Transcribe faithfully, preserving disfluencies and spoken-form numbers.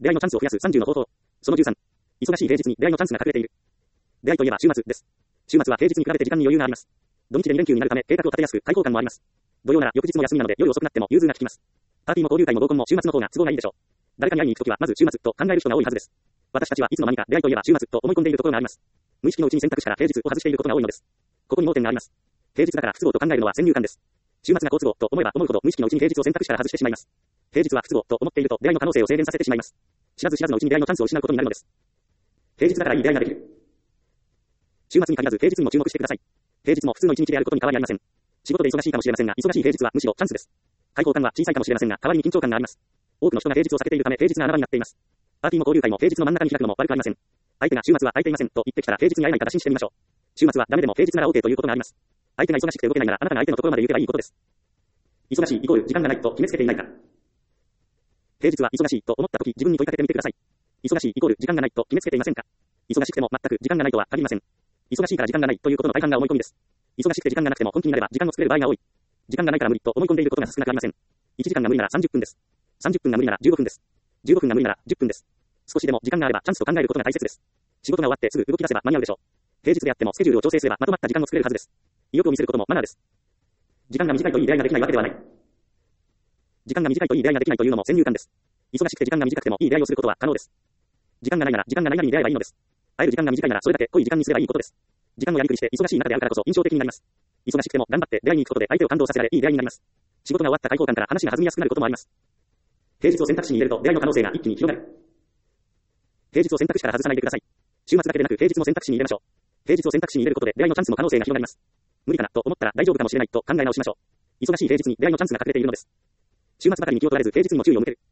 出会いのチャンスを増やすさんじゅうの方法。そのじゅうさん。忙しい平日に出会いのチャンスが隠れている。出会いといえば週末です。週末は平日に比べて時間に余裕があります。土日でに連休になるため計画を立てやすく開放感もあります。土曜なら翌日も休みなので夜遅くなっても融通が利きます。パーティーも交流会も合コンも週末の方が都合がいいでしょう。誰かに会いに行くときはまず週末と考える人が多いはずです。私たちはいつの間にか出会いといえば週末と思い込んでいるところがあります。無意識のうちに選択肢から平日を外していることが多いのです。ここに盲点があります。平日だから不都合と考えるのは先入観です。週末が好都合と思えば思うほど無意識のうちに平日を選択肢から外してしまいます。平日は不都合と思っていると出会いの可能性を制限させてしまいます。知らず知らずのうちに出会いのチャンスを失うことになるのです。平日だからいい出会いができる。週末に限らず平日にも注目してください。平日も普通の一日であることに変わりありません。仕事で忙しいかもしれませんが、忙しい平日はむしろチャンスです。開放感は小さいかもしれませんが、代わりに緊張感があります。多くの人が平日を避けているため平日が穴場になっています。パーティーも交流会も平日の真ん中に開くのも悪くありません。相手が週末は空いていませんと言ってきたら平日に会えないか打診してみましょう。週末はダメでも平日なら OK ということがあります。相手が忙しくて動けないならあなたが相手のところまで行けばいいことです。忙しいイコール時間がないと決めつけていないか。平日は忙しいと思ったとき自分に問いかけてみてください。忙しいイコール時間がないと決めつけていませんか。忙しくても全く時間がないとは限りません。忙しいから時間がないということの大半が思い込みです。忙しくて時間がなくても本気になれば時間を作れる場合が多い。時間がないから無理と思い込んでいることが少なくありません。いちじかんが無理ならさんじゅっぷんです。さんじゅっぷんが無理ならじゅうごふんです。じゅうごふんが無理ならじゅっぷんです。少しでも時間があればチャンスと考えることが大切です。仕事が終わってすぐ動き出せば間に合うでしょう。平日であってもスケジュールを調整すればまとまった時間を作れるはずです。意欲を見せることもマナーです。時間が短いといい出会いができないわけではない。時間が短いといい出会いができないというのも先入観です。忙しくて時間が短くてもいい出会いをすることは可能です。時間がないなら時間がないなりに出会えばいいのです。会える時間が短いならそれだけ濃い時間にすればいいことです。時間をやりくりして忙しい中で会うからこそ印象的になります。忙しくても頑張って出会いに行くことで相手を感動させられいい出会いになります。仕事が終わった開放感から話が弾みやすくなることもあります。平日を選択肢に入れると出会いの可能性が一気に広がる。平日を選択肢から外さないでください。週末だけでなく平日も選択肢に入れましょう。平日を選択肢に入れることで出会いのチャンスの可能性が広がります。無理かなと思ったら大丈夫かもしれないと考え直しましょう。忙しい平日に出会いのチャンスが隠れているのです。週末ばかりに気を取られず平日にも注意を向ける。